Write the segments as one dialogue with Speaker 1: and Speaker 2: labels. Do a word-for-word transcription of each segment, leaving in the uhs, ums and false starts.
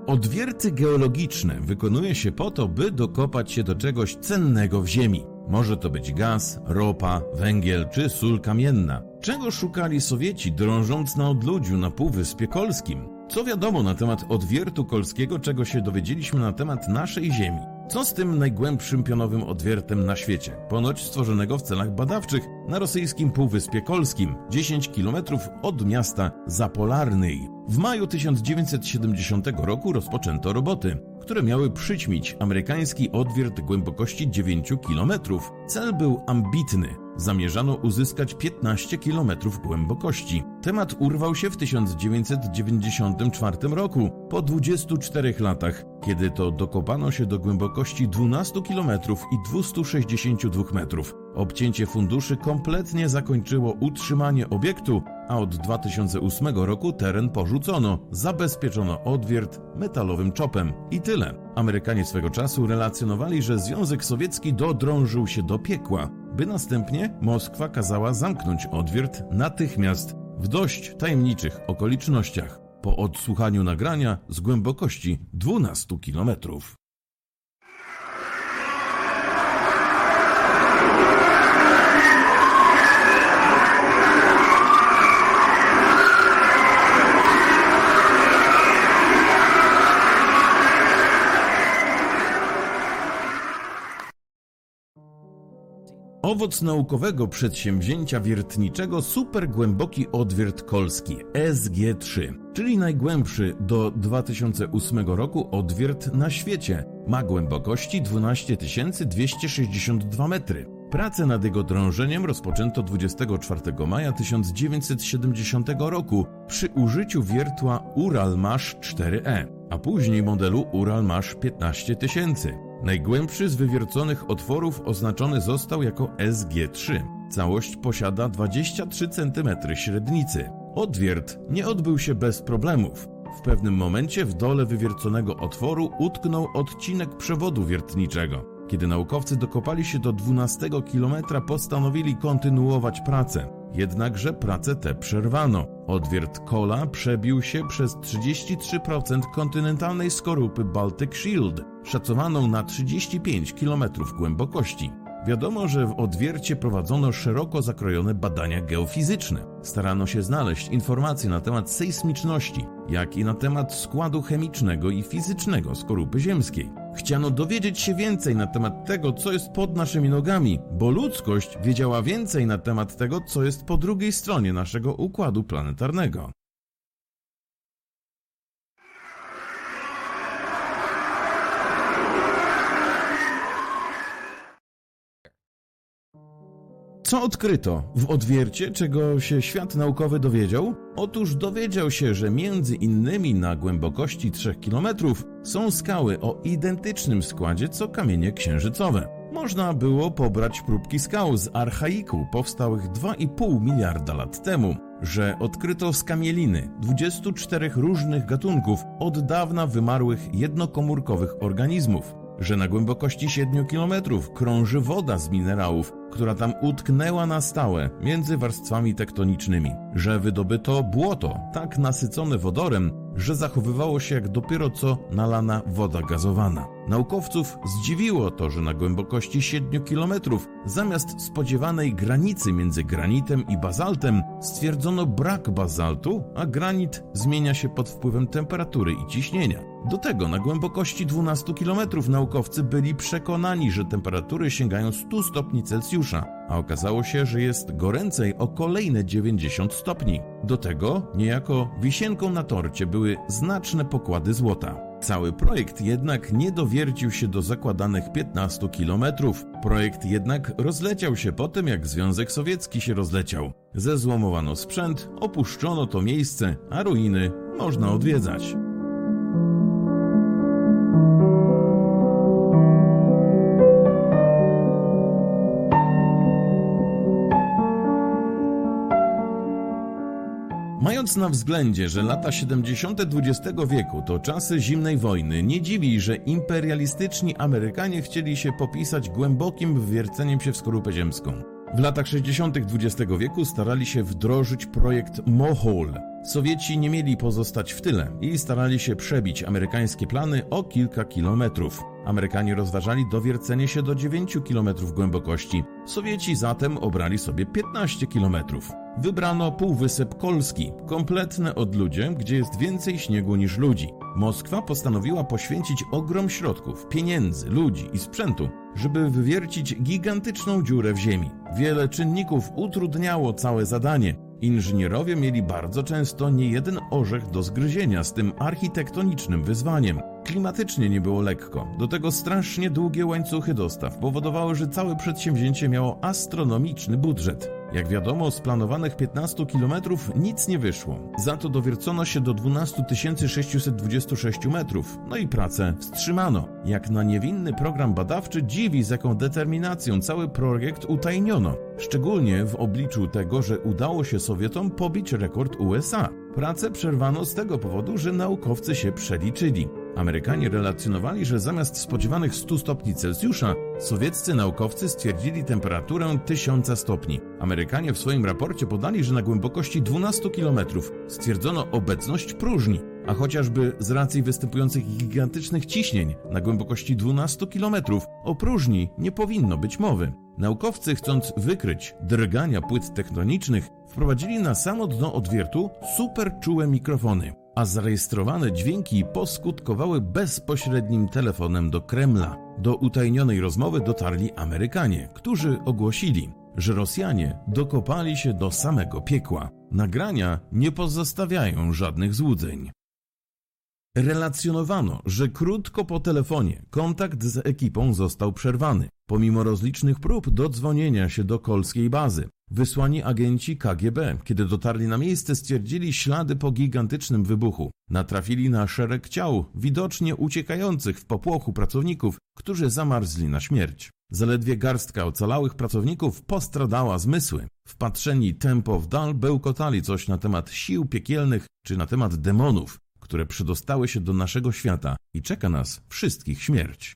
Speaker 1: Odwierty geologiczne wykonuje się po to, by dokopać się do czegoś cennego w ziemi. Może to być gaz, ropa, węgiel czy sól kamienna. Czego szukali Sowieci, drążąc na odludziu na Półwyspie Kolskim? Co wiadomo na temat odwiertu kolskiego, czego się dowiedzieliśmy na temat naszej ziemi? Co z tym najgłębszym pionowym odwiertem na świecie? Ponoć stworzonego w celach badawczych na rosyjskim Półwyspie Kolskim, dziesięć kilometrów od miasta Zapolarnej. W maju tysiąc dziewięćset siedemdziesiątego roku rozpoczęto roboty, które miały przyćmić amerykański odwiert głębokości dziewięć kilometrów. Cel był ambitny. Zamierzano uzyskać piętnaście kilometrów głębokości. Temat urwał się w tysiąc dziewięćset dziewięćdziesiątym czwartym roku, po dwudziestu czterech latach, kiedy to dokopano się do głębokości dwunastu kilometrów i dwustu sześćdziesięciu dwóch metrów. Obcięcie funduszy kompletnie zakończyło utrzymanie obiektu, a od dwa tysiące ósmego roku teren porzucono, zabezpieczono odwiert metalowym czopem. I tyle. Amerykanie swego czasu relacjonowali, że Związek Sowiecki dodrążył się do piekła, by następnie Moskwa kazała zamknąć odwiert natychmiast w dość tajemniczych okolicznościach, po odsłuchaniu nagrania z głębokości dwunastu kilometrów. Owoc naukowego przedsięwzięcia wiertniczego supergłęboki odwiert kolski S G trzy, czyli najgłębszy do dwa tysiące ósmego roku odwiert na świecie. Ma głębokości dwanaście tysięcy dwieście sześćdziesiąt dwa metry. Prace nad jego drążeniem rozpoczęto dwudziestego czwartego maja tysiąc dziewięćset siedemdziesiątego roku przy użyciu wiertła Uralmash cztery E, a później modelu Uralmash piętnaście tysięcy. Najgłębszy z wywierconych otworów oznaczony został jako S G trzy. Całość posiada dwadzieścia trzy centymetry średnicy. Odwiert nie odbył się bez problemów. W pewnym momencie w dole wywierconego otworu utknął odcinek przewodu wiertniczego. Kiedy naukowcy dokopali się do dwunastego kilometra, postanowili kontynuować pracę. Jednakże pracę te przerwano. Odwiert Kola przebił się przez trzydzieści trzy procent kontynentalnej skorupy Baltic Shield, szacowaną na trzydzieści pięć kilometrów głębokości. Wiadomo, że w odwiercie prowadzono szeroko zakrojone badania geofizyczne. Starano się znaleźć informacje na temat sejsmiczności, jak i na temat składu chemicznego i fizycznego skorupy ziemskiej. Chciano dowiedzieć się więcej na temat tego, co jest pod naszymi nogami, bo ludzkość wiedziała więcej na temat tego, co jest po drugiej stronie naszego układu planetarnego. Co odkryto w odwiercie, czego się świat naukowy dowiedział? Otóż dowiedział się, że między innymi na głębokości trzech kilometrów są skały o identycznym składzie co kamienie księżycowe. Można było pobrać próbki skał z archaiku powstałych dwa i pół miliarda lat temu, że odkryto skamieliny dwudziestu czterech różnych gatunków od dawna wymarłych jednokomórkowych organizmów, że na głębokości siedmiu kilometrów krąży woda z minerałów, która tam utknęła na stałe między warstwami tektonicznymi, że wydobyto błoto tak nasycone wodorem, że zachowywało się jak dopiero co nalana woda gazowana. Naukowców zdziwiło to, że na głębokości siedmiu kilometrów zamiast spodziewanej granicy między granitem i bazaltem stwierdzono brak bazaltu, a granit zmienia się pod wpływem temperatury i ciśnienia. Do tego na głębokości dwunastu kilometrów naukowcy byli przekonani, że temperatury sięgają stu stopni Celsjusza, a okazało się, że jest goręcej o kolejne dziewięćdziesiąt stopni. Do tego niejako wisienką na torcie były znaczne pokłady złota. Cały projekt jednak nie dowiercił się do zakładanych piętnastu kilometrów. Projekt jednak rozleciał się po tym, jak Związek Sowiecki się rozleciał. Zezłomowano sprzęt, opuszczono to miejsce, a ruiny można odwiedzać. Mając na względzie, że lata siedemdziesiąte dwudziestego wieku to czasy zimnej wojny, nie dziwi, że imperialistyczni Amerykanie chcieli się popisać głębokim wwierceniem się w skorupę ziemską. W latach sześćdziesiątych dwudziestego wieku starali się wdrożyć projekt Mohole, Sowieci nie mieli pozostać w tyle i starali się przebić amerykańskie plany o kilka kilometrów. Amerykanie rozważali dowiercenie się do dziewięciu kilometrów głębokości. Sowieci zatem obrali sobie piętnaście kilometrów. Wybrano Półwysep Kolski, kompletne odludzie, gdzie jest więcej śniegu niż ludzi. Moskwa postanowiła poświęcić ogrom środków, pieniędzy, ludzi i sprzętu, żeby wywiercić gigantyczną dziurę w ziemi. Wiele czynników utrudniało całe zadanie. Inżynierowie mieli bardzo często niejeden orzech do zgryzienia z tym architektonicznym wyzwaniem. Klimatycznie nie było lekko. Do tego strasznie długie łańcuchy dostaw powodowały, że całe przedsięwzięcie miało astronomiczny budżet. Jak wiadomo, z planowanych piętnastu kilometrów nic nie wyszło. Za to dowiercono się do dwunastu tysięcy sześciuset dwudziestu sześciu metrów. No i pracę wstrzymano. Jak na niewinny program badawczy dziwi, z jaką determinacją cały projekt utajniono. Szczególnie w obliczu tego, że udało się Sowietom pobić rekord U S A. Pracę przerwano z tego powodu, że naukowcy się przeliczyli. Amerykanie relacjonowali, że zamiast spodziewanych stu stopni Celsjusza, sowieccy naukowcy stwierdzili temperaturę tysiąca stopni. Amerykanie w swoim raporcie podali, że na głębokości dwunastu kilometrów stwierdzono obecność próżni, a chociażby z racji występujących gigantycznych ciśnień na głębokości dwunastu kilometrów o próżni nie powinno być mowy. Naukowcy, chcąc wykryć drgania płyt tektonicznych, wprowadzili na samo dno odwiertu superczułe mikrofony, a zarejestrowane dźwięki poskutkowały bezpośrednim telefonem do Kremla. Do utajnionej rozmowy dotarli Amerykanie, którzy ogłosili, że Rosjanie dokopali się do samego piekła. Nagrania nie pozostawiają żadnych złudzeń. Relacjonowano, że krótko po telefonie kontakt z ekipą został przerwany, pomimo rozlicznych prób dodzwonienia się do kolskiej bazy. Wysłani agenci K G B, kiedy dotarli na miejsce, stwierdzili ślady po gigantycznym wybuchu. Natrafili na szereg ciał, widocznie uciekających w popłochu pracowników, którzy zamarzli na śmierć. Zaledwie garstka ocalałych pracowników postradała zmysły. Wpatrzeni tempo w dal bełkotali coś na temat sił piekielnych czy na temat demonów, które przedostały się do naszego świata i czeka nas wszystkich śmierć.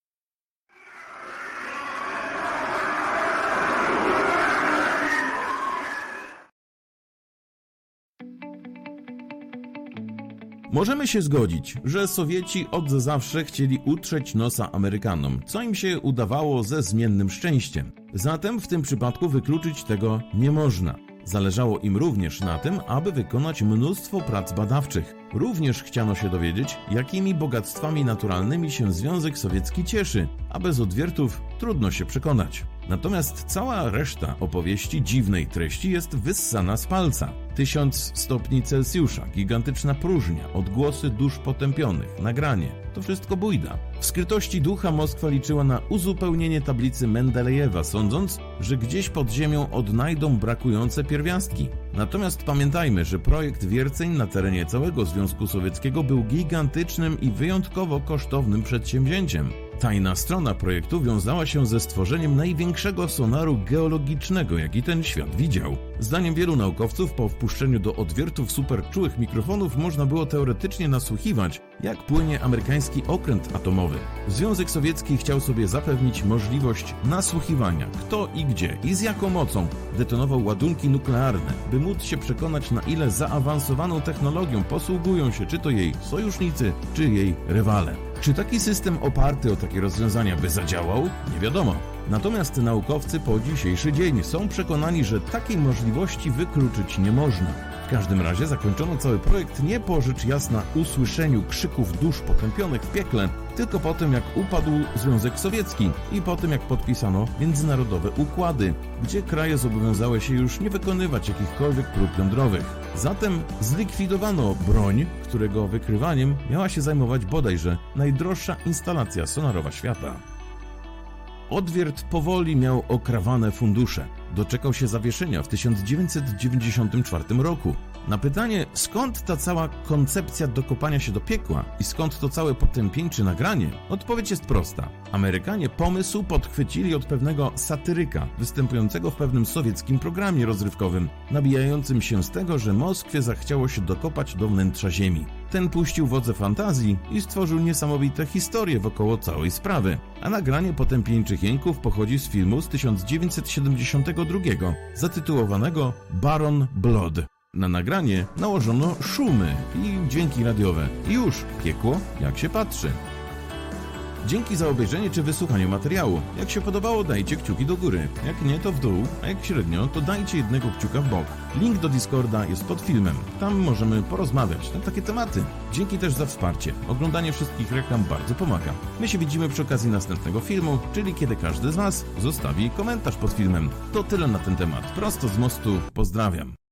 Speaker 1: Możemy się zgodzić, że Sowieci od zawsze chcieli utrzeć nosa Amerykanom, co im się udawało ze zmiennym szczęściem. Zatem w tym przypadku wykluczyć tego nie można. Zależało im również na tym, aby wykonać mnóstwo prac badawczych. Również chciano się dowiedzieć, jakimi bogactwami naturalnymi się Związek Sowiecki cieszy, a bez odwiertów trudno się przekonać. Natomiast cała reszta opowieści dziwnej treści jest wyssana z palca. Tysiąc stopni Celsjusza, gigantyczna próżnia, odgłosy dusz potępionych, nagranie. To wszystko bujda. W skrytości ducha Moskwa liczyła na uzupełnienie tablicy Mendelejewa, sądząc, że gdzieś pod ziemią odnajdą brakujące pierwiastki. Natomiast pamiętajmy, że projekt wierceń na terenie całego Związku Sowieckiego był gigantycznym i wyjątkowo kosztownym przedsięwzięciem. Tajna strona projektu wiązała się ze stworzeniem największego sonaru geologicznego, jaki ten świat widział. Zdaniem wielu naukowców, po wpuszczeniu do odwiertów superczułych mikrofonów można było teoretycznie nasłuchiwać, jak płynie amerykański okręt atomowy. Związek Sowiecki chciał sobie zapewnić możliwość nasłuchiwania, kto i gdzie i z jaką mocą detonował ładunki nuklearne, by móc się przekonać, na ile zaawansowaną technologią posługują się czy to jej sojusznicy, czy jej rywale. Czy taki system oparty o takie rozwiązania by zadziałał? Nie wiadomo. Natomiast naukowcy po dzisiejszy dzień są przekonani, że takiej możliwości wykluczyć nie można. W każdym razie zakończono cały projekt nie po rzecz jasna usłyszeniu krzyków dusz potępionych w piekle, tylko po tym, jak upadł Związek Sowiecki i po tym, jak podpisano międzynarodowe układy, gdzie kraje zobowiązały się już nie wykonywać jakichkolwiek prób jądrowych. Zatem zlikwidowano broń, którego wykrywaniem miała się zajmować bodajże najdroższa instalacja sonarowa świata. Odwiert powoli miał okrawane fundusze. Doczekał się zawieszenia w tysiąc dziewięćset dziewięćdziesiątym czwartym roku. Na pytanie, skąd ta cała koncepcja dokopania się do piekła i skąd to całe potępieńcze nagranie, odpowiedź jest prosta. Amerykanie pomysł podchwycili od pewnego satyryka występującego w pewnym sowieckim programie rozrywkowym, nabijającym się z tego, że Moskwie zachciało się dokopać do wnętrza ziemi. Ten puścił wodze fantazji i stworzył niesamowite historie wokoło całej sprawy, a nagranie potępieńczych jęków pochodzi z filmu z tysiąc dziewięćset siedemdziesiątego drugiego, zatytułowanego Baron Blood. Na nagranie nałożono szumy i dźwięki radiowe. I już piekło, jak się patrzy. Dzięki za obejrzenie czy wysłuchanie materiału. Jak się podobało, dajcie kciuki do góry. Jak nie, to w dół, a jak średnio, to dajcie jednego kciuka w bok. Link do Discorda jest pod filmem. Tam możemy porozmawiać na takie tematy. Dzięki też za wsparcie. Oglądanie wszystkich reklam bardzo pomaga. My się widzimy przy okazji następnego filmu, czyli kiedy każdy z Was zostawi komentarz pod filmem. To tyle na ten temat. Prosto z mostu. Pozdrawiam.